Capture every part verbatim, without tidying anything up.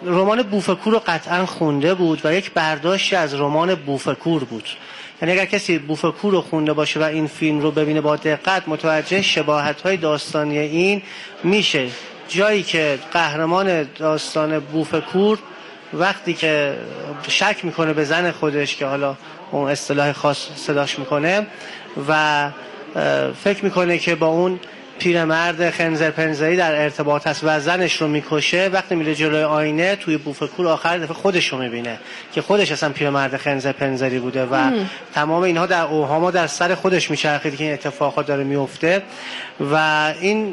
رمان بوفکور رو قطعا خونده بود و یک برداشتی از رمان بوفکور بود. یعنی اگر کسی بوفکور رو خونده باشه و این فیلم رو ببینه با دقت متوجه شباهت‌های داستانی این میشه. جایی که قهرمان داستان بوفکور وقتی که شک میکنه به زن خودش که حالا اون اصطلاح خاص صداش میکنه و فکر میکنه که با اون پیرمرد خنزر پنزری در ارتباط هست و زنش رو میکشه، وقتی میره جلوی آینه توی بوفکور آخر دفعه خودش رو میبینه که خودش اصلا پیرمرد خنزر پنزری بوده و ام. تمام اینها در اوهاما در سر خودش میچرخید که این اتفاقات داره میفته و این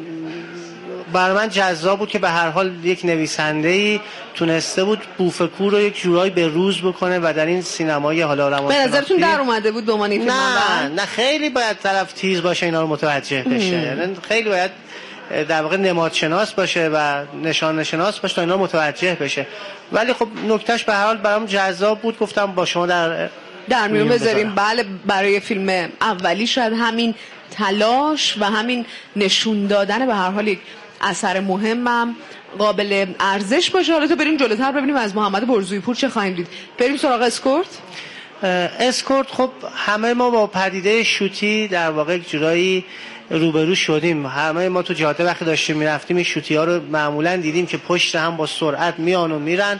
برای من جذاب بود که به هر حال یک نویسنده‌ای تونسته بود بوفکور رو یک جورایی به روز بکنه و در این سینمای حالا روانشناختی. به نظرتون در اومده بود به معنی فیلم؟ نه نه خیلی باید طرف تیز باشه اینا رو متوجه بشه. یعنی خیلی باید در واقع نمادشناس باشه و نشان شناس باشه تا اینا رو متوجه بشه. ولی خب نکتهش به هر حال برام جذاب بود، گفتم با شما در در میون بذاریم. بله برای فیلم اولی شاید همین تلاش و همین نشون دادن به هر حال یک اثر مهمم قابل ارزش باشه. حالا تو بریم جلوتر ببینیم از محمد برزویی پور چه خواهیم دید. بریم سراغ اسکورت. اسکورت خب همه ما با پدیده شوتی در واقع جورایی روبرو شدیم. همه ما تو جاده وقتی داشتیم میرفتیم این شوتی ها رو معمولا دیدیم که پشت هم با سرعت میان و میرن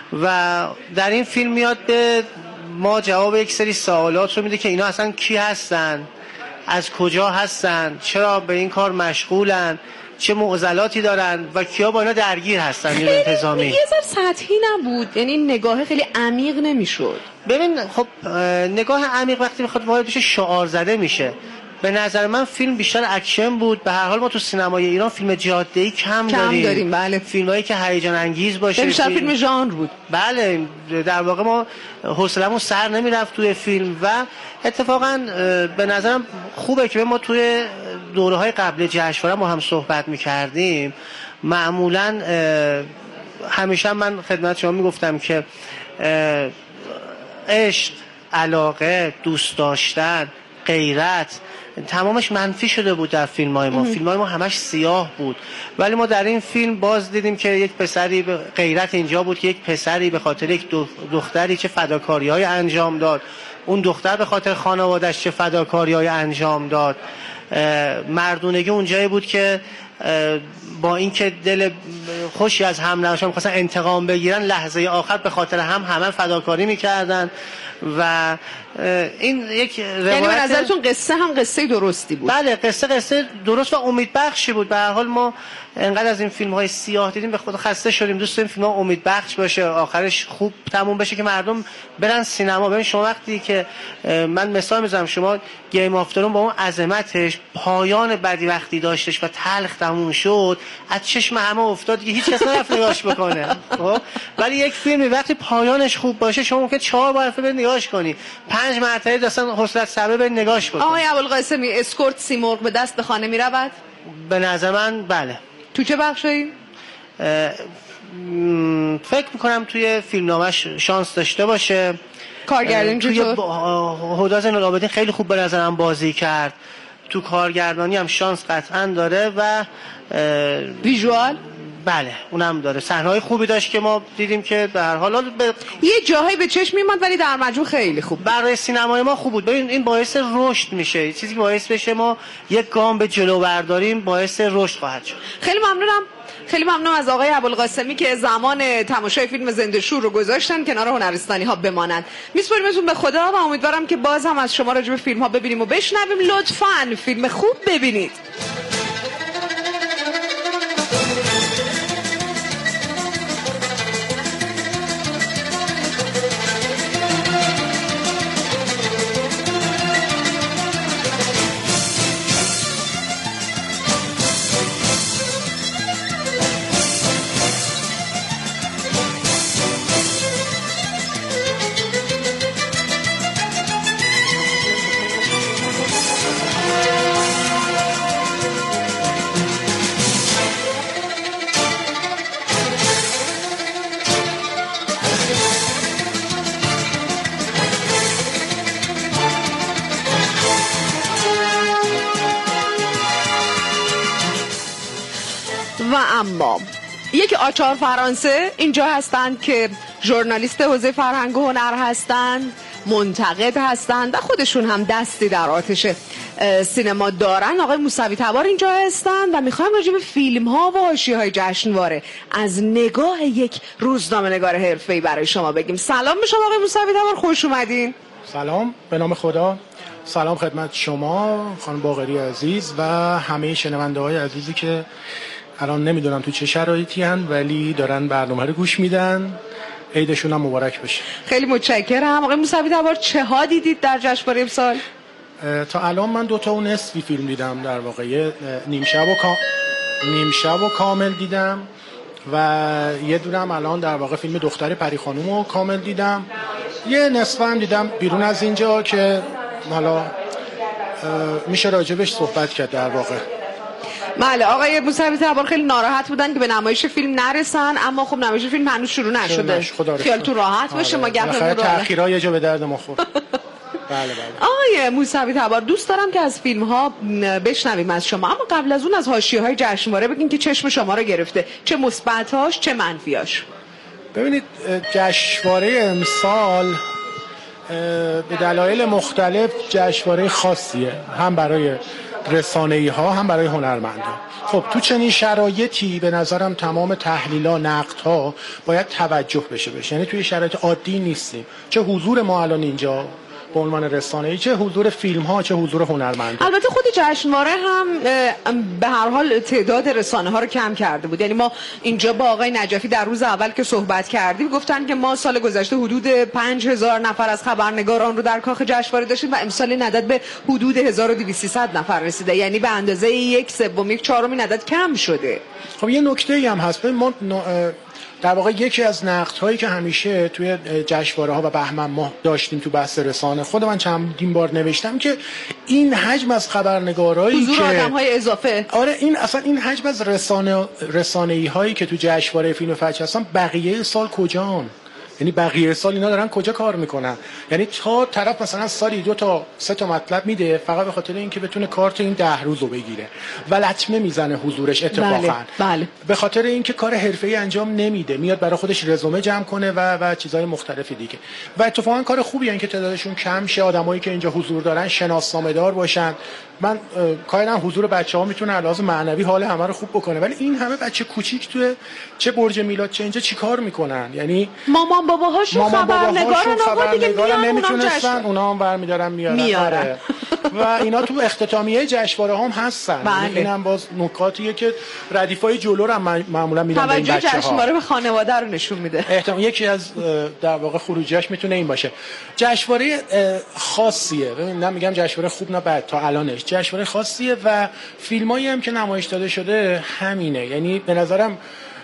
و در این فیلم میاد به ما جواب یک سری سوالات رو میده که اینا اصلا کی هستن، از کجا هستن، چرا به این کار مشغولن، چه معضلاتی دارن و کیا با اینا درگیر هستن. خیلی انتظامی یه ذره سطحی نبود، یعنی نگاه خیلی عمیق نمیشد. ببین خب نگاه عمیق وقتی میخواد وارد بشه شعار زده میشه. به نظر من فیلم بیشتر اکشن بود. به هر حال ما تو سینمای ایران فیلم جاده‌ای کم, کم داریم. داریم بله. فیلمایی که هیجان انگیز باشه. بیشتر فیلم, فیلم ژانر بود. بله در واقع ما حوصله‌مون سر نمیرفت توی فیلم و اتفاقا به نظرم خوبه که ما توی دوره‌های قبل جشنواره ما هم صحبت می‌کردیم. معمولاً همیشه من خدمت شما میگفتم که عشق، علاقه، دوست داشتن، غیرت تمامش منفی شده بود در فیلم‌های ما. فیلم‌های ما همش سیاه بود، ولی ما در این فیلم باز دیدیم که یک پسری غیرت اینجا بود که یک پسری به خاطر یک دختری چه فداکاری‌های انجام داد، اون دختر به خاطر خانواده‌اش چه فداکاری‌های انجام داد. مردونگی اونجایی بود که با اینکه دل خوشی از هم نداشتن می‌خواستن انتقام بگیرن، لحظه آخر به خاطر هم همه فداکاری می‌کردن و این یک روایت. یعنی به نظرتون قصه هم قصه درستی بود؟ بله قصه قصه درست و امیدبخشی بود. به هر حال ما انقدر از این فیلم‌های سیاه دیدیم به خود خسته شدیم. دوست داریم فیلم‌ها امیدبخش باشه، آخرش خوب تموم بشه که مردم برن سینما. ببین شما وقتی که من مثال می‌زنم، شما گیم آف ترون با اون عظمتش پایان بدی وقتی داشتش و تلخ تموم شد، از چشم همه افتاد که هیچ کس نرفت نگاهش بکنه. خب ولی یک فیلمی وقتی پایانش خوب باشه شما ممکن چهار بار بری نگاهش کنی، پنج مرتبه اصلا حوصله‌ات سر بری نگاهش بکنی. آقای ابوالقاسمی اسکورت سیمرغ به دست به خانه میرود؟ به نظر من بله. تو چه بخشی؟ فکر میکنم توی فیلمنامه‌اش شانس داشته باشه. کارگردانی توی چطور؟ هدی زین‌العابدین خیلی خوب به نظرم بازی کرد. تو کارگردانی هم شانس قطعا داره و ویژوال بله اونم داره. صحنه‌های خوبی داشت که ما دیدیم که به هر حال به... یه جاهایی به چشم میومد ولی در مجموع خیلی خوب. برای سینمای ما خوب بود. ببین این باعث رشد میشه، چیزی که باعث بشه ما یک گام به جلو برداریم باعث رشد خواهد شد. خیلی ممنونم. خیلی ممنونم از آقای ابوالقاسمی که زمان تماشای فیلم زنده شور رو گذاشتن کنار هنرستانی ها بمانند. میسپاریمتون به خدا و امیدوارم که باز هم از شما راجع به فیلم ها ببینیم و بشنویم. لطفاً فیلم خوب ببینید. و اما یک آچار فرانسه اینجا هستند که ژورنالیست حوزه فرهنگ و هنر هستند، منتقد هستند و خودشون هم دستی در آتش سینما دارن. آقای موسوی تبار اینجا هستند و میخوایم راجع به فیلم ها و حاشیه‌های جشنواره از نگاه یک روزنامه نگار حرفه‌ای برای شما بگیم. سلام به شما آقای موسوی تبار، خوش اومدین. سلام به نام خدا. سلام خدمت شما خانم باقری عزیز و همه شنونده های عزیزی که الان نمیدونم تو چه شرایطی هن ولی دارن برنامه رو گوش میدن. عیدشون هم مبارک بشه. خیلی متشکرم. آقای موسوی تبار چه ها دیدید در جشنواره امسال؟ تا الان من دو تا و نصفی فیلم دیدم، در واقع نیم شب و کا... نیم شب و کامل دیدم و یه دونم الان در واقع فیلم دختر پری خانوم رو کامل دیدم. یه نصف هم دیدم بیرون از اینجا که حالا میشه راجبش صحبت کرد در واقع. بله آقای موسوی تبار خیلی ناراحت بودن که به نمایش فیلم نرسن، اما خب نمایش فیلم هنوز شروع نشده. خیالتون راحت باشه. ما گفتیم آره. تأخیرها یه جا به درد ما خورد. بله بله. آقای موسوی تبار دوست دارم که از فیلم ها بشنویم از شما، اما قبل از اون از حاشیه‌های جشنواره بگین که چشم شما رو گرفته، چه مثبت‌هاش چه منفیاش. ببینید جشنواره امسال به دلایل مختلف جشنواره خاصیه، هم برای رسانه‌ای ها هم برای هنرمندان. خب تو چنین شرایطی به نظرم تمام تحلیل‌ها نقدها باید توجه بشه بشه، یعنی توی شرایط عادی نیستیم، چه حضور ما الان اینجا به عنوان رسانه‌ای، چه حضور فیلم ها، چه حضور هنرمندان. البته خود جشنواره هم به هر حال تعداد رسانه ها رو کم کرده بود. یعنی ما اینجا با آقای نجفی در روز اول که صحبت کردیم گفتن که ما سال گذشته حدود پنج هزار نفر از خبرنگاران رو در کاخ جشنواره داشتیم و امسال این عدد به حدود هزار و دویست سیصد نفر رسیده، یعنی به اندازه یک سوم یک چهارم این عدد کم شده. خب یه نکته‌ای هم هست، ما در واقع یکی از نقدهایی که همیشه توی جشنواره ها و بهمن ماه داشتیم تو بحث رسانه، خود من چندین بار نوشتم که این حجم از خبرنگارایی که حضور آدم‌های اضافه، آره این اصلا این حجم از رسانه رسانه‌ای هایی که تو جشنواره فیلم فجر هستن بقیه سال کجان؟ یعنی بقیه سال اینا دارن کجا کار میکنن؟ یعنی تا طرف مثلا سالی دو تا سه تا مطلب میده فقط به خاطر اینکه بتونه کارت این ده روزو بگیره و لطمه میزنه حضورش اتفاقا. بله، بله. به خاطر اینکه کار حرفه‌ای انجام نمیده، میاد برای خودش رزومه جمع کنه و و چیزهای مختلفی دیگه. و اتفاقا کار خوبیه اینکه تعدادشون کم شه، آدمایی که اینجا حضور دارن شناسنامه‌دار باشن. من کایدم حضور بچه‌ها میتونه علاوه معنوی حال همه رو خوب بکنه، ولی این همه بچه کوچیک توی چه برج میلاد چه اینجا چیکار میکنن؟ یعنی مامان باباهاشون خبرنگارن، آقا دیگه میان نمیتونستن اونا هم برمی‌دارن میارن, میارن. و اینا تو اختتامیه جشنواره هم هستن. بله. اینم باز نکاتیه که ردیفای جلو رو معمولا میدن به این بچه‌ها. توجه جشنواره به خانواده رو نشون میده. احتمال یکی از در واقع خروجیاش میتونه این باشه. جشنواره خاصیه. ببین من میگم جشنواره خوب نه بد تا الانش. جشنواره خاصیه و فیلمایی هم که نمایش داده شده همینه. یعنی به نظرم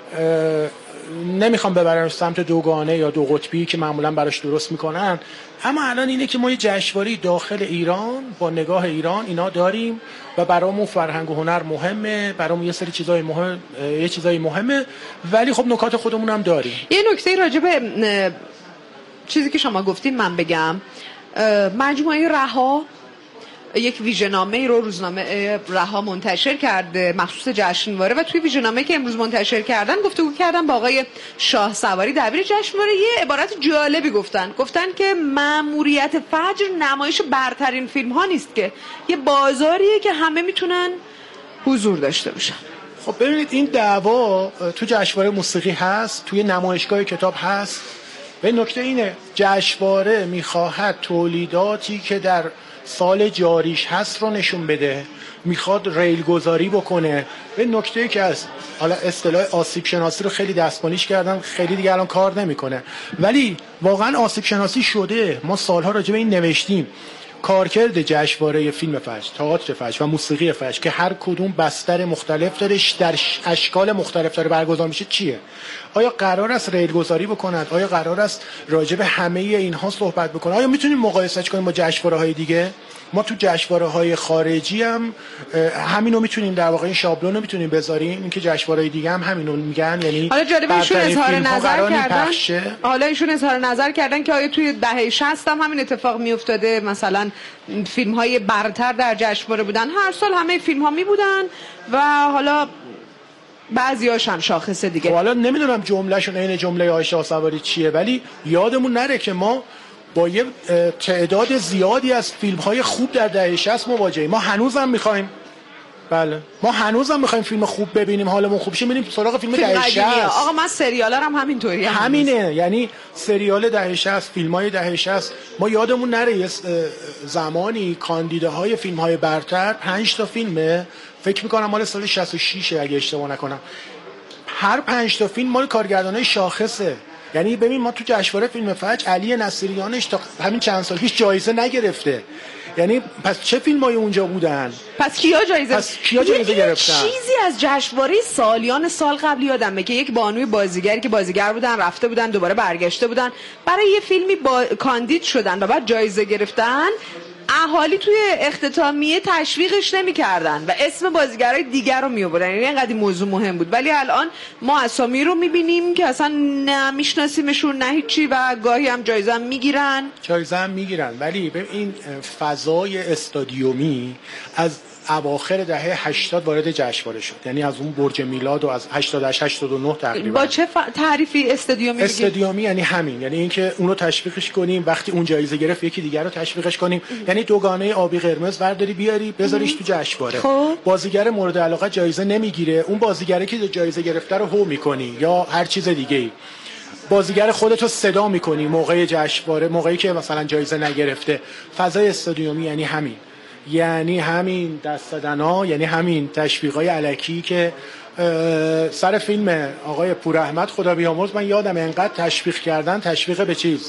نمیخوام ببرم سمت دوگانه یا دو قطبی که معمولا براش درست میکنن، اما الان اینه که ما یه جشنواره داخل ایران با نگاه ایران اینا داریم و برامون فرهنگ و هنر مهمه، برامون یه سری چیزای مهم یه چیزای مهمه، ولی خب نکات خودمون هم داریم. یه نکته راجع به چیزی که شما گفتین من بگم، مجموعه رها یک ویژه‌نامه رو روزنامه رها منتشر کرده مخصوص جشنواره و توی ویژه‌نامه که امروز منتشر کردن گفتگو کردن با آقای شاه سواری دبیر جشنواره. یه عبارت جالبی گفتن گفتن که مأموریت فجر نمایش برترین فیلم ها نیست، که یه بازاریه که همه میتونن حضور داشته باشن. خب ببینید این دعوا تو جشنواره موسیقی هست، توی نمایشگاه کتاب هست. و نکته اینه جشنواره میخواهد تولیداتی که در سال جاریش هست رو نشون بده، میخواد ریل گذاری بکنه. به نکته که از حالا اصطلاح آسیب شناسی رو خیلی دستمالیش کردن، خیلی دیگه الان کار نمیکنه، ولی واقعا آسیب شناسی شده. ما سالها راجع به این نوشتیم. کارکرد جشنواره فیلم فجر، تئاتر فجر و موسیقی فجر که هر کدوم بستر مختلف داره، در اشکال مختلف داره برگزار میشه چیه؟ آیا قرار است ریل گذاری بکنند؟ آیا قرار است راجع به همه اینها صحبت بکنند؟ آیا میتونیم مقایسه کنیم با جشنواره‌های دیگه؟ ما تو جشنواره‌های خارجی هم همینو میتونیم در واقع این شابلون رو میتونیم بذاریم، اینکه جشنواره‌های دیگه هم همینو میگن. یعنی حالا جالبه ایشون اظهار نظر کردن حالا ایشون اظهار نظر کردن که آیا توی دهه شصت هم همین اتفاق میافتاده، مثلا فیلم‌های برتر در جشنواره بودن، هر سال همه فیلم‌ها می بودن و حالا بعضیاش هم شاخصه دیگه. حالا نمیدونم جملهشون عین جمله عایشه سواری چیه، ولی یادمون نره که ما با یه تعداد زیادی از فیلم‌های خوب در دهه شصت مواجهیم. ما هنوزم می‌خوایم بله ما هنوزم می‌خوایم فیلم خوب ببینیم، حالمون خوب شه، میریم سراغ فیلم دهه شصت. آقا من سریالا هم همینطوری هم همینه هست. یعنی سریال دهه شصت، فیلم‌های دهه شصت، ما یادمون نره یه زمانی کاندیداهای فیلم‌های برتر پنج تا فیلمه، فکر می‌کنم مال سال شصت و شش اگه اشتباه نکنم، هر پنج تا فیلم مال کارگردانای شاخصه. یعنی ببین ما تو جشنواره فیلم فجر علی نصیریانش تا همین چند سال پیش جایزه نگرفته. یعنی پس چه فیلمایی اونجا بودن؟ پس کیا جایزه پس کیا جایزه گرفتن؟ چیزی از جشنواره سالیان سال قبل یادمه که یک بانوی بازیگری که بازیگر بودن رفته بودن دوباره برگشته بودن برای یه فیلمی با... کاندید شدن و بعد جایزه گرفتن. اهالی توی اختتامیه تشویقش نمی‌کردن و اسم بازیگرای دیگر رو می‌آوردن. یعنی اینقدر این موضوع مهم بود. ولی الان ما اسامی رو می‌بینیم که اصلا نمی‌شناسیمشون نه هیچی و گاهی هم جایزه هم می‌گیرن. جایزه هم می‌گیرن ولی ببین این فضای استادیومی از اواخر دهه هشتاد وارد جشنواره شد. یعنی از اون برج میلاد و از هشتاد و هشت هشتاد و نه تقریبا. با چه ف... تعریفی استادیومی بگید؟ استادیومی یعنی همین، یعنی اینکه اون رو تشویقش کنیم، وقتی اون جایزه گرفت یکی دیگر رو تشویقش کنیم. یعنی دوگانه آبی قرمز برداری بیاری بذاریش تو جشنواره. خب. بازیگر مورد علاقه جایزه نمیگیره، اون بازیگری که جایزه گرفته رو هو میکنی یا هر چیز دیگه‌ای. بازیگر خودتو صدا میکنی موقع جشنواره، موقعی که مثلا جایزه نگرفته. فضای استادیومی یعنی همین. یعنی همین دست دادن‌ها، یعنی همین تشویقای الکی که سر فیلم آقای پوراحمد خدا بیامرز من یادم انقدر تشویق کردن، تشویق به چیز،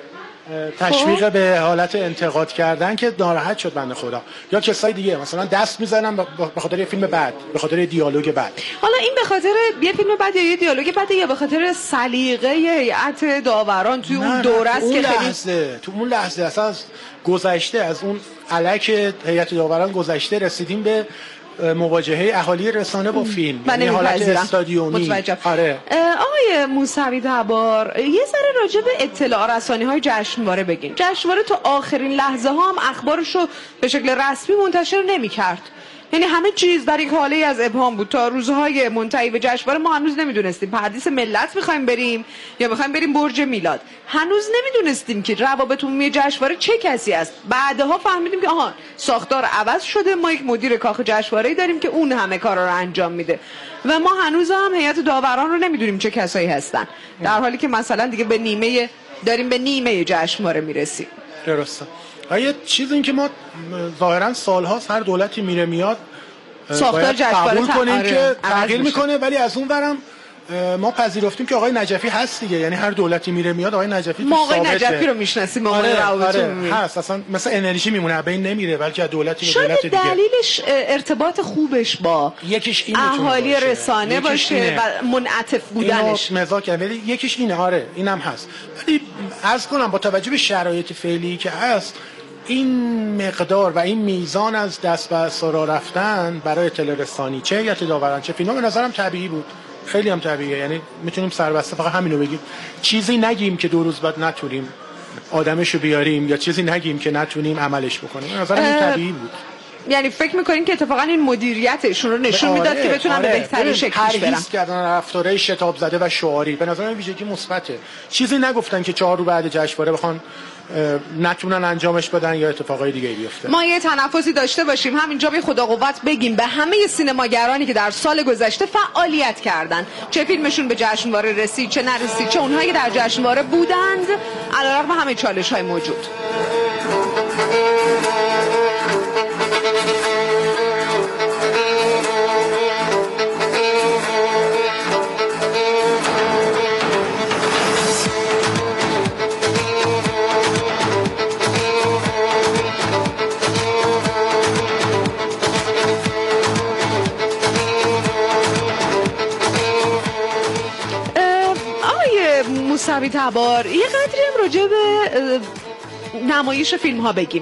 تشویق به حالت انتقاد کردن که ناراحت شد بنده خدا. یا کسای دیگه مثلا دست میزنن به خاطر یه فیلم بد، به خاطر دیالوگ بد. حالا این به خاطر یه فیلم بد یا یه دیالوگ بد یا به خاطر سلیقه هیئت داوران توی اون دوره است که خیلی تو اون لحظه اصلا گذشته از اون الک هیئت داوران گذشته رسیدیم به مواجهه اهالی رسانه با فیلم، یعنی حالت استادیومی. آره. آقای موسوی تبار یه ذره راجع به اطلاع رسانی های جشنواره بگین. جشنواره تا آخرین لحظه ها هم اخبارشو به شکل رسمی منتشر نمی‌کرد. یعنی همه چیز در یک حاله از ابهام بود. تا روزهای منتهی به جشنواره ما هنوز نمیدونستیم پردیس ملت می‌خوایم بریم یا می‌خوایم بریم برج میلاد. هنوز نمیدونستیم که روابط عمومی جشنواره چه کسی است. بعدها فهمیدیم که آها ساختار عوض شده، ما یک مدیر کاخ جشنواره‌ای داریم که اون همه کارا رو انجام میده و ما هنوز هم هیئت داوران رو نمیدونیم چه کسایی هستن، در حالی که مثلا دیگه به نیمه داریم به نیمه جشنواره میرسیم. درسته. یه چیز این که ما ظاهرا سال‌هاست هر دولتی میره میاد ساختار جشنواره قبول کنیم آره. که تغییر میکنه، ولی از اون برم ما پذیرفتیم که آقای نجفی هست دیگه. یعنی هر دولتی میره میاد آقای نجفی ما آقای نجفی رو میشناسیم، ما آره روابط آره هست، اصلا مثلا انرژی میمونه بین نمیره، بلکه از دولتی به دولت دیگه. دلیلش ارتباط خوبش با یکیش اینه اهالی باشه. رسانه باشه اینه. و منعطف بودنش مزاج، ولی یکیش اینه. آره اینم هست. ولی عرض کنم با توجه به شرایط فعلی که هست این مقدار و این میزان از دست به سرا رفتن برای اطلاع رسانی چه هیئت داوران چه فیلم به نظرم طبیعی بود، خیلی هم طبیعیه. یعنی میتونیم سربسته فقط همینو بگیم، چیزی نگیم که دو روز بعد نتونیم آدمشو بیاریم یا چیزی نگیم که نتونیم عملش بکنیم. به نظرم این طبیعی بود. یعنی فکر میکنین که اتفاقا این مدیریتشون رو نشون آره، میداد که بتونن آره. به بهترین شکلش برن. پرهیز کردن رفتارهای شتاب زده و شعاری به نظرم ویژگی مثبته. چیزی نگفتن که چهار رو بعد جشنواره بخوان نتونن انجامش بدن یا اتفاقای دیگه بیفته. ما یه تنفسی داشته باشیم، همینجا به خدا قوت بگیم به همه سینماگرانی که در سال گذشته فعالیت کردن، چه فیلمشون به جشنواره رسید چه نرسید، چه اونهایی که در جشنواره بودند علیرغم همه چالش‌های موجود. موسوی تبار یه قدری هم راجع به نمایش فیلم ها بگیم.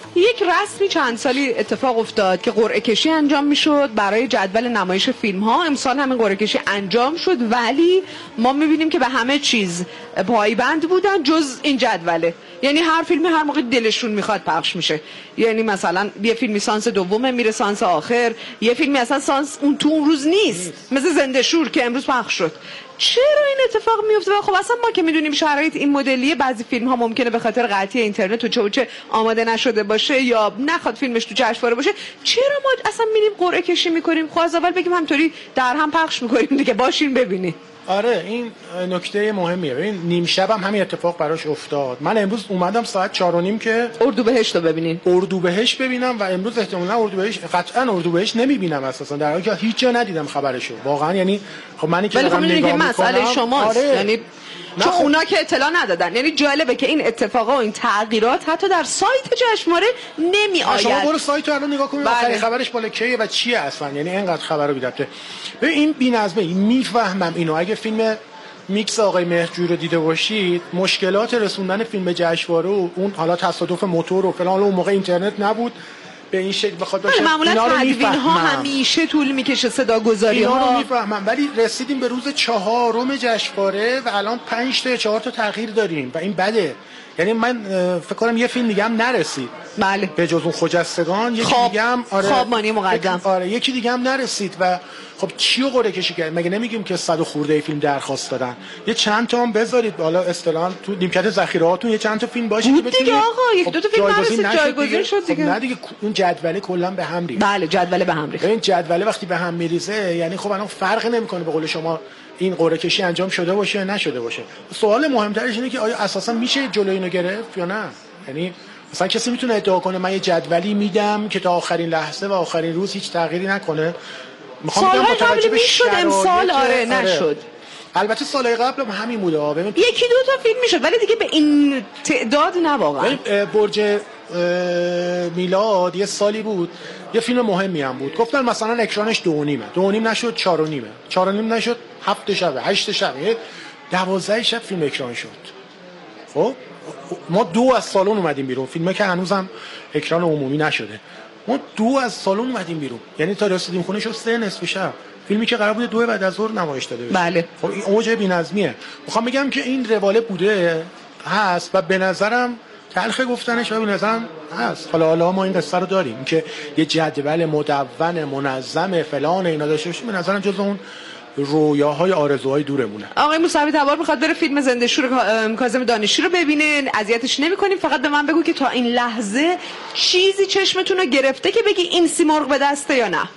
یک رسمی چند سالی اتفاق افتاد که قرعه کشی انجام میشد برای جدول نمایش فیلم ها. امسال همین قرعه کشی انجام شد، ولی ما میبینیم که به همه چیز پایبند بودن جز این جدوله. یعنی هر فیلمی هر موقع دلشون میخواد پخش میشه. یعنی مثلا یه فیلمی سانس دومه میره سانس آخر، یه فیلمی اصلا سانس اون تو اون روز نیست، مثل زنده شور که امروز پخش شد. چرا این اتفاق میفته؟ و خب اصلا ما که میدونیم شرایط این مدلیه، بعضی فیلم ها ممکنه به خاطر قطعی اینترنت و چه و چه آماده نشده باشه یا نخواد فیلمش تو جشنواره باشه. چرا ما اصلا میریم قرعه کشی میکنیم؟ خب از اول بگیم همطوری در هم پخش میکنیم دیگه، باشین ببینید. آره این نکته مهمیه. ببین نیم شب هم همین اتفاق براش افتاد. من امروز اومدم ساعت چهار و نیم که اردوبهشت رو ببینین. اردوبهشت ببینم و امروز احتمالاً اردوبهشت قطعاً اردوبهشت نمیبینم اساسا، در حالی که هیچ جا ندیدم خبرشو. واقعا یعنی خب منی که دارم نگاه میکنم مسئله شماست. آره. یعنی چون خب اونا که اطلاع ندادن. یعنی جالبه که این اتفاقا و این تغییرات حتی در سایت جشنواره نمی آید. شما برو سایت رو الان نگاه کنید آخرین خبرش بالا کیه و چیه اصلا. یعنی اینقدر خبر رو بیدته. ببین این بی‌نظمه. میفهمم اینو. اگه فیلم میکس آقای مهرجویی رو دیده باشید، مشکلات رسوندن فیلم به جشنواره و اون حالا تصادف موتور و فلان، اون موقع اینترنت نبود به این شکل بخواد باشه. معمولا تدوین ها همیشه طول میکشه، صدا گذاری ها اینا رو میفهمم، ولی رسیدیم به روز چهارم جشنواره و الان پنج تا چهار تا تغییر داریم و این بده. یعنی من فکر کنم یه فیلم دیگه هم نرسید. بله. به جز اون خجستگان یکی دیگه هم آره خوابمانی مقدم. آره یکی دیگه هم نرسید و خب چی رو قرعه کشی کرد؟ مگه نمیگیم که صد خورده فیلم درخواست دادن؟ یه چند تا هم بذارید بالا اصطلاحاً تو نیمکت ذخیره‌هاتون یه چند تا فیلم باشه که بتونید. دیگه آقا یک دو تا فیلم نرسید جایگزین شد دیگه. خب نه دیگه اون جدول کلا به هم ریخت. بله جدول به هم ریخت. این جدول وقتی به هم میریزه یعنی خب الان فرق نمیکنه به قول شما این قرعه کشی انجام شده باشه نشده باشه. سوال مهمترش اینه که آیا اساسا میشه جلوی اینو گرفت یا نه؟ یعنی مثلا کسی میتونه ادعا کنه من یه جدولی میدم که تا آخرین لحظه و آخرین روز هیچ تغییری نکنه؟ میخوام بگم متوجه به شرایط امسال آره نشد. البته سالهای قبل هم همین بوده. ببین یکی دو تا فیلم میشد ولی دیگه به این تعداد نه واقعا. برج میلاد یه سالی بود یه فیلم مهمی هم بود، گفتن مثلا اکرانش دو و نیمه، دو و نیم نشد، چهار و نیمه، چهار و نیم نشد، هفت شبه، هشت شبه، دوازده شب فیلم اکران شد. خب ما دو از سالن اومدیم بیرون، فیلمه که هنوزم اکران عمومی نشده، ما دو از سالن اومدیم بیرون، یعنی تا رسیدیم خونه شد سه نصف شب. فیلمی که قرار بود دو بعد از ظهر نمایش داده بشه. بله. خب این اوج بی‌نظمیه. میخوام بگم که این رواله بوده هست و به نظرم تلخ گفتنش و به نظرم هست. حالا حالا ما این قصه رو داریم که یه جدول مدون منظم فلان اینا داشته باشیم، به نظرم جز اون رویاهای آرزوهای دورمونه. آقای موسوی تبار میخواد بره فیلم زنده شور کاظم دانشی رو ببینه، اذیتش نمی‌کنیم، فقط به من بگو که تا این لحظه چیزی چشمتون رو گرفته که بگی این سیمرغ به دسته یا نه؟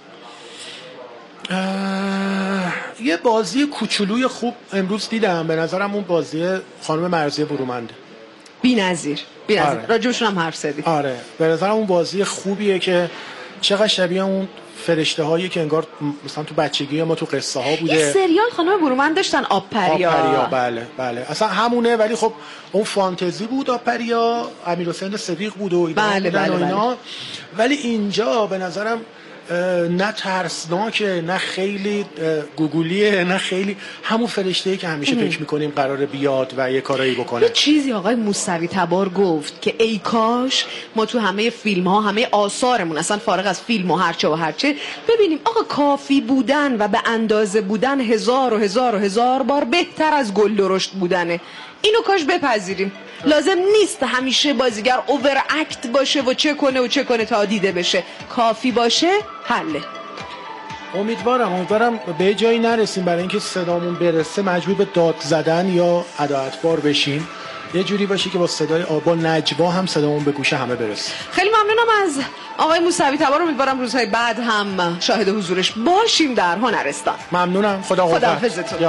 یه بازی کوچولوی خوب امروز دیدم، به نظرم اون بازی خانم مرضیه برومنده. بی‌نظیر. بی‌نظیر. آره. راجبشون هم حرف زدی. آره به نظرم اون بازی خوبیه که چقدر شبیه اون فرشته هایی که انگار مثلا تو بچگی ما تو قصه ها بوده. یه سریال خانم برومند داشتن آبپریا. آبپریا بله بله اصلا همونه، ولی خب اون فانتزی بود. آبپریا امیرحسین صدیق بود و اینا بله بله, و اینا. بله. ولی اینجا به نظرم نه ترسناکه نه خیلی گوگلیه نه خیلی همون فرشته‌ای که همیشه ام. فکر میکنیم قراره بیاد و یه کارایی بکنه. یه چیزی آقای موسوی تبار گفت که ای کاش ما تو همه فیلم ها همه آثارمون اصلا فارغ از فیلم و هرچه و هرچه ببینیم آقا کافی بودن و به اندازه بودن هزار و هزار و هزار بار بهتر از گل درشت بودنه. اینو کاش بپذیریم. لازم نیست همیشه بازیگر اوور اکت باشه و چه کنه و چه کنه تا دیده بشه. کافی باشه حله. امیدوارم امیدوارم به جایی نرسیم برای اینکه صدامون برسه مجبور به داد زدن یا عدالتبار بشیم. یه جوری باشه که با صدای با نجوا هم صدامون به گوش همه برسه. خیلی ممنونم از آقای موسوی تبار. امیدوارم روزهای بعد هم شاهد حضورش باشیم در هنرستان. ممنونم. خدا خداحافظتون.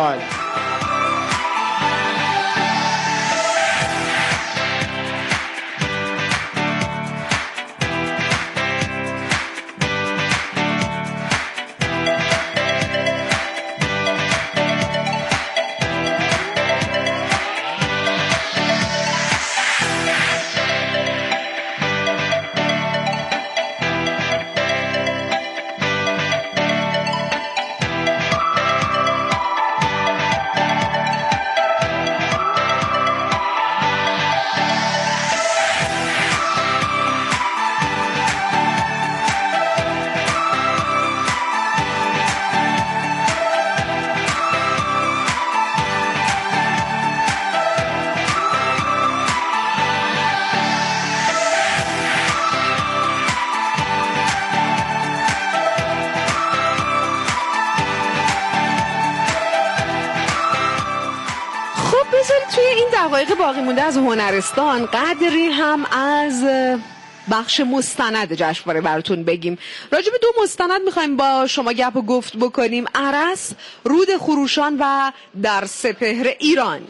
توی این دقایق باقی مونده از هنرستان قدری هم از بخش مستند جشنواره براتون بگیم. راجع به دو مستند میخوایم با شما گپ و گفت بکنیم: ارس، رود خروشان و در سپهر ایران.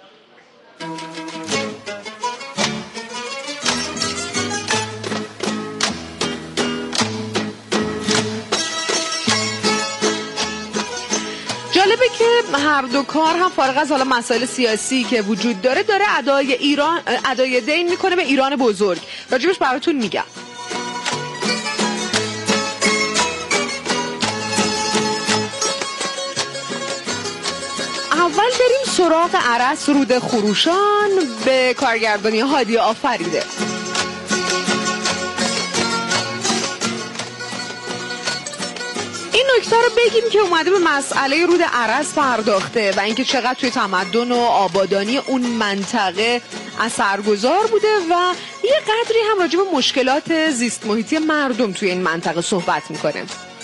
جالبه که هر دو کار هم فارغ از حالا مسائل سیاسی که وجود داره داره ادای ایران ادای دین میکنه به ایران بزرگ. راجبش براتون میگم. اول بریم سراغ ارس، رود خروشان به کارگردانی هادی آفریده. این نکته رو بگیم که اومده به مسئله رود ارس پرداخته و اینکه چقدر توی تمدن و آبادانی اون منطقه اثرگذار بوده و یه قدری هم راجع به مشکلات زیست محیطی مردم توی این منطقه صحبت میکنه.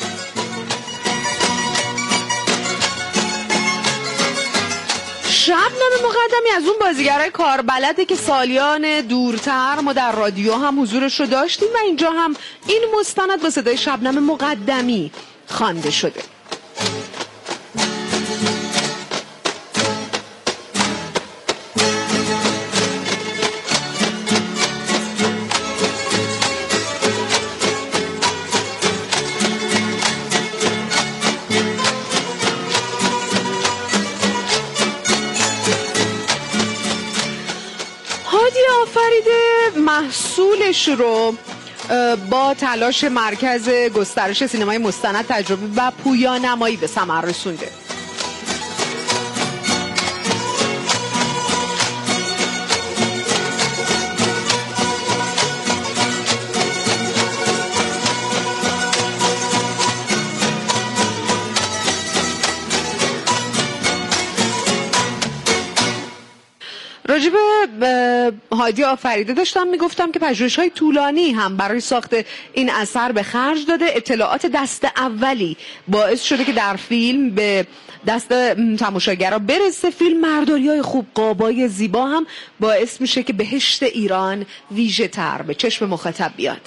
شبنم مقدمی از اون بازیگرای کاربلده که سالیان دورتر ما در رادیو هم حضورش رو داشتیم و اینجا هم این مستند با صدای شبنم مقدمی خوانده شده. هادی آفریده محصولش رو با تلاش مرکز گسترش سینمای مستند، تجربه و پویانمایی به ثمر رسونده. راجب هادی آفریده داشتم میگفتم که پژوهش‌های طولانی هم برای ساخت این اثر به خرج داده. اطلاعات دست اولی باعث شده که در فیلم به دست تماشاگرها برسه. فیلم مرداری‌های خوب، قابای زیبا هم باعث میشه که بهشت ایران ویژه تر به چشم مخاطب بیاد.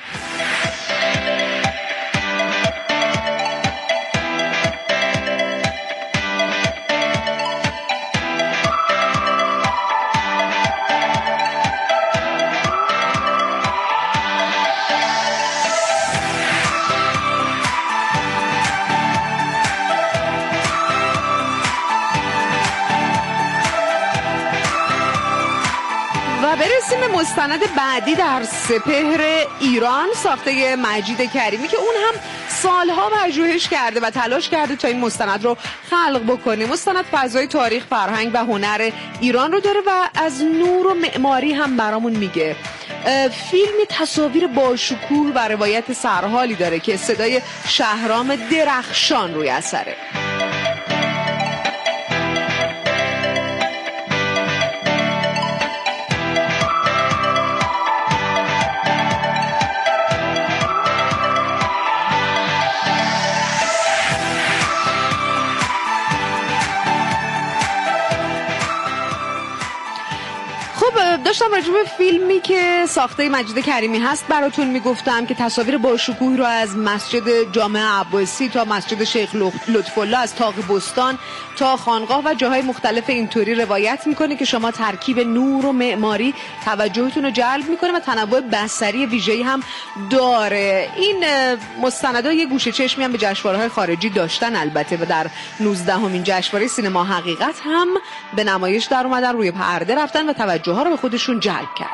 برسیم به مستند بعدی، در سپهر ایران، ساخته مجید کریمی که اون هم سالها پژوهش کرده و تلاش کرده تا این مستند رو خلق بکنه. مستند فضای تاریخ، فرهنگ و هنر ایران رو داره و از نور و معماری هم برامون میگه. فیلم تصاویر باشکوه و روایت سرحالی داره که صدای شهرام درخشان روی اثره. داشتم راجع به فیلمی که ساخته مجید کریمی هست براتون میگفتم که تصاویر باشکوه رو از مسجد جامع عباسی تا مسجد شیخ لطف‌الله، از طاق بستان تا خانقاه و جاهای مختلف اینطوری روایت میکنه که شما ترکیب نور و معماری توجهتون رو جلب میکنه و تنوع بصری ویژه‌ای هم داره. این مستندها یه گوشه چشمی هم به جشنواره‌های خارجی داشتن البته و در نوزدهمین جشنواره سینما حقیقت هم به نمایش در اومدن، روی پرده رفتن و توجه ها رو به خودشون جلب کردن.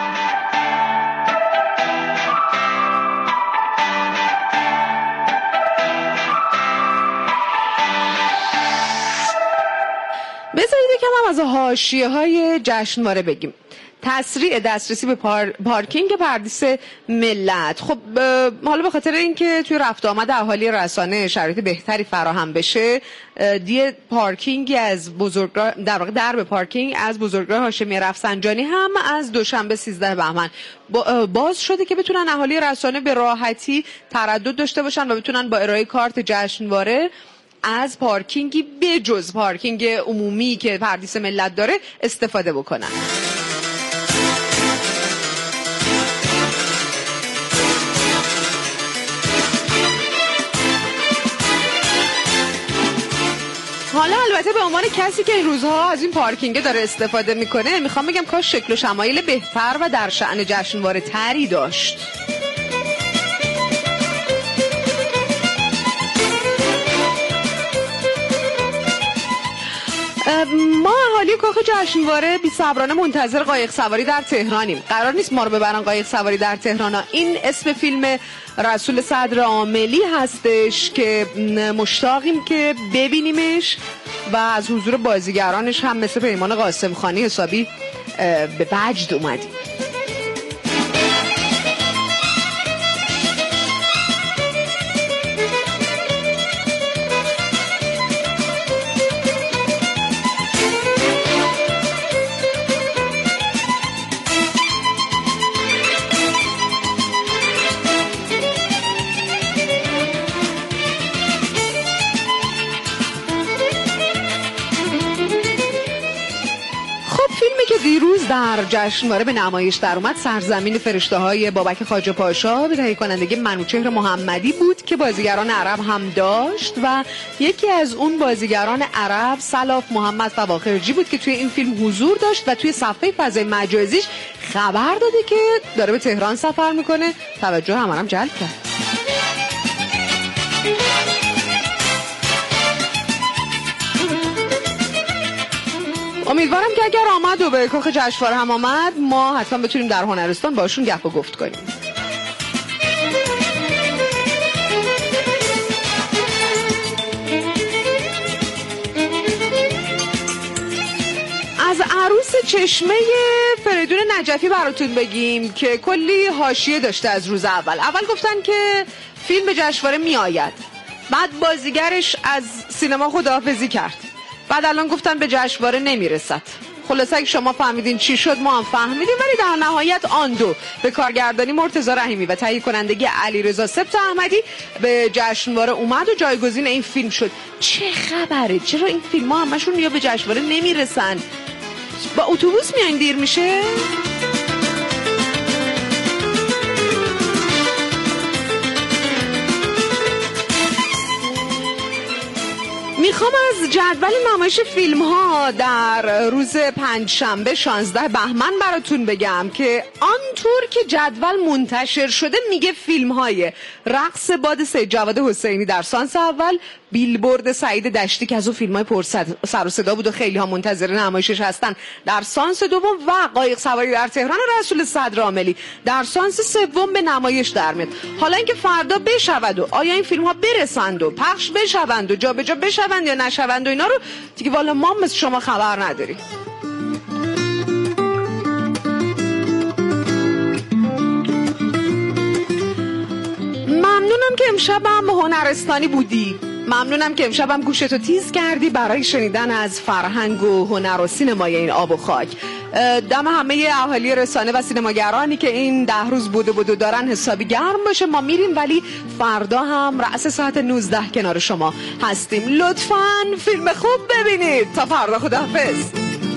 بذارید یکم هم از حاشیه‌های جشنواره بگیم. تسریع دسترسی به پار... پارکینگ پردیس ملت. خب حالا به خاطر اینکه توی رفت آمد اهالی رسانه شرایط بهتری فراهم بشه، دیگه پارکینگی از بزرگراه، در واقع درب پارکینگ از بزرگراه هاشمی رفسنجانی هم از دوشنبه سیزده بهمن باز شده که بتونن اهالی رسانه به راحتی تردد داشته باشن و بتونن با ارائه کارت جشنواره از پارکینگی به جز پارکینگ عمومی که پردیس ملت داره استفاده بکنن. حالا البته به عنوان کسی که این روزها از این پارکینگ داره استفاده میکنه میخوام بگم کاش شکل و شمایل بهتر و در شأن جشنواره تری داشت. ما اهالی کاخ جشنواره بی صبرانه منتظر قایق سواری در تهرانیم. قرار نیست ما رو ببرن قایق سواری در تهران. این اسم فیلم رسول صدر عاملی هستش که مشتاقیم که ببینیمش و از حضور بازیگرانش هم مثل پیمان قاسم خانی حسابی به وجد اومدیم. دیروز در جشنواره به نمایش در اومد سرزمین فرشته‌های بابک خواجه پاشا به تهیه کنندگی منوچهر محمدی بود که بازیگران عرب هم داشت و یکی از اون بازیگران عرب سلاف محمد فواخرجی بود که توی این فیلم حضور داشت و توی صفحه فضای مجازیش خبر داده که داره به تهران سفر میکنه. توجه همه هم جلب کرد. امیدوارم که اگر آمد و به کاخ جشنواره هم آمد ما حتما بتونیم در هنرستان باشون گپ و گفت کنیم. از عروس چشمه فریدون نجفی براتون بگیم که کلی حاشیه داشته از روز اول. اول گفتن که فیلم به جشنواره می آید، بعد بازیگرش از سینما خداحافظی کرد، بعد الان گفتن به جشنواره نمیرسد. خلاصه اگه شما فهمیدین چی شد ما هم فهمیدیم، ولی در نهایت آن دو به کارگردانی مرتضی رحیمی و تهیه کنندگی علیرضا سبت احمدی به جشنواره اومد و جایگزین این فیلم شد. چه خبره؟ چرا این فیلم ها همشون یا به جشنواره نمیرسن؟ با اتوبوس میاین دیر میشه؟ میخوام از جدول نمایش فیلم ها در روز پنجشنبه شانزده بهمن براتون بگم که آنطور که جدول منتشر شده میگه فیلم های رقص باد سید جواد حسینی در سانس اول، بیلبورد سعید دشتی که از اون فیلم های پر سر و صدا بود و خیلی ها منتظر نمایشش هستن در سانس دوم، و قایق سواری در تهران رسول صدر عاملی در سانس سوم به نمایش در میاد. حالا اینکه فردا بشود و آیا این فیلم ها برسند و پخش بشوند و جابجا بشوند یا نشوند و اینا رو دیگه والا ما مثل شما خبر نداریم. ممنونم که امشبم هنرستانی بودی. ممنونم که امشبم گوشتو تیز کردی برای شنیدن از فرهنگ و هنر و سینمای این آب و خاک. دم همه اهالی رسانه و سینماگرانی که این ده روز بوده بوده دارن حسابی گرم باشه. ما میریم ولی فردا هم رأس ساعت نوزده کنار شما هستیم. لطفاً فیلم خوب ببینید. تا فردا، خداحافظ.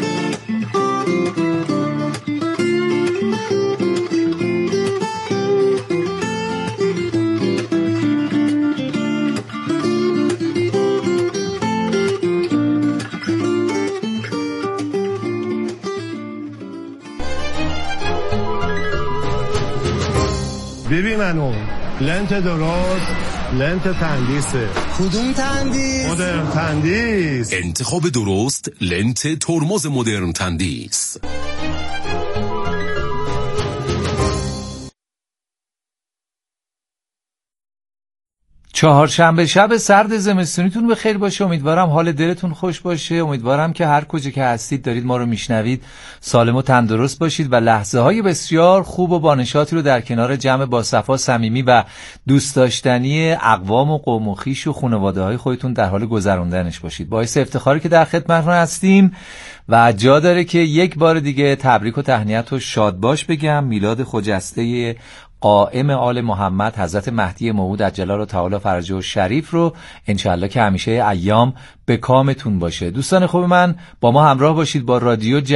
ببین منو لنت درست، لنت تندیسه. کدوم تندیس؟ مدرن تندیس. انتخاب درست لنت ترمز مدرن تندیس. چهارشنبه شب سرد زمستونیتون به خیر باشه. امیدوارم حال دلتون خوش باشه. امیدوارم که هر کجا که هستید دارید ما رو میشنوید سالم و تندرست باشید و لحظه های بسیار خوب و بانشاتی رو در کنار جمع با صفا صمیمی و دوست داشتنی اقوام و قوم و خویش و خانواده های خودتون در حال گذروندنش باشید. باعث افتخاری که در خدمتتون هستیم و جا داره که یک بار دیگه تبریک و تهنیت و شادباش بگم. میلاد خجسته قائم آل محمد حضرت مهدی موعود عجل تعالی فرجه و شریف رو انشالله که همیشه ایام به کامتون باشه. دوستان خوب من، با ما همراه باشید با رادیو